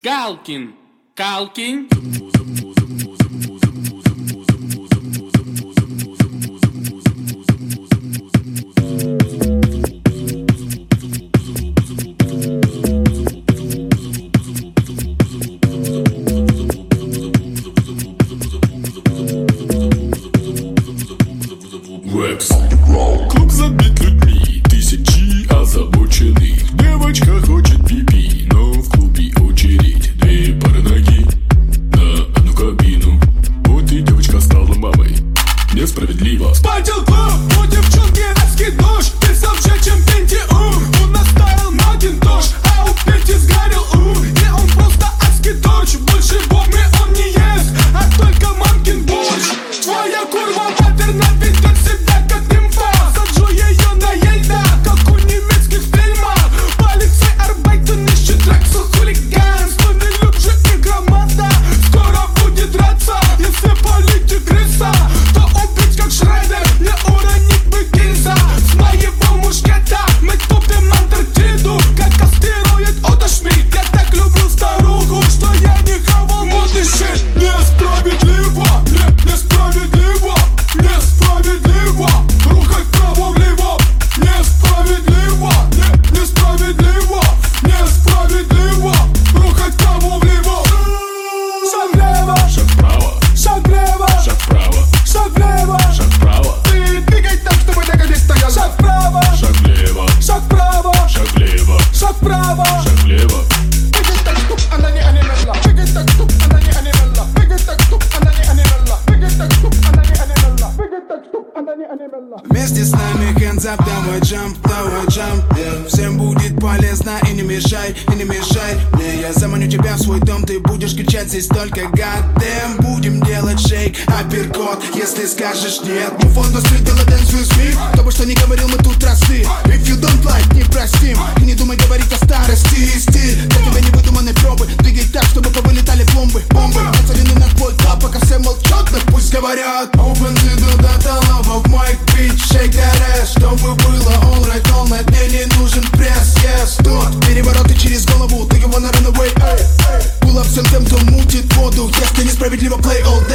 Галкин, Калкин. Клуб забит людьми, тысячи озабоченных. Девочка хочет пипи, но в клубе очередь. Две пары ноги на одну кабину. Вот и девочка стала мамой. Несправедливо. Спатил клуб, у девчонки адский душ. Весовче, чем Пентиум. Он наставил Макинтош, а у Пети сгорел И он просто адский дочь. Больше бомбы он не ест, а только мамкин борщ. Твоя курва матерна ведет себя как нимфа. Саджу ее на ельда, как у немецких фильмов. Полицей арбайтен ищет Рексу хулиганство. Не люблю игромата, скоро будет драться. Если политик крыса, то убить как Шредер, не уронить бы гильза. С моего мушкета мы тупим Антарктиду, как кастирует Ота Шмидт. Я так люблю старуху, что я не хавал модный щит. Несправедливо, несправедливо, несправедливо. Рухать право-влево. Несправедливо, несправедливо, несправедливо. Рухать право-влево. Шаг влево, Шаг вправо, шаг влево, шаг вправо, шаг влево. шаг вправо, Ты двигай так, чтобы нога не стояла. Шаг вправо, шаг влево, шаг вправо, шаг влево, шаг вправо. шаг влево. Двигай так, стоп, она не анимелла. Двигай так, стоп, она не анимелла. Двигай так, стоп, она не анимелла. Двигай так, стоп, она не анимелла. Двигай так, стоп, она не анимелла. Вместе с нами hands up, давай jump, yeah. Всем будет полезно и не мешай мне. Я заманю тебя в свой дом, ты будешь кричать здесь только goddamn. Будем делать шейк, апперкот, если скажешь нет. Мы фонд street, делай dance with me. Кто бы что ни говорил, мы тут росты. If you don't like, не простим. И не думай говорить о старости и стиль. Для тебя невыдуманной пробы. Двигай так, чтобы повылетали пломбы. Бомбы, нацелены на твой тап, пока все молчат, но пусть говорят. Open to the data, love of my bitch. Shake that ass, чтобы было alright, all night. Мне не нужен пресс, yes. Тут перевороты через голову, ты его на runaway. Pull up всем тем, кто мутит воду. Если несправедливо, play all day.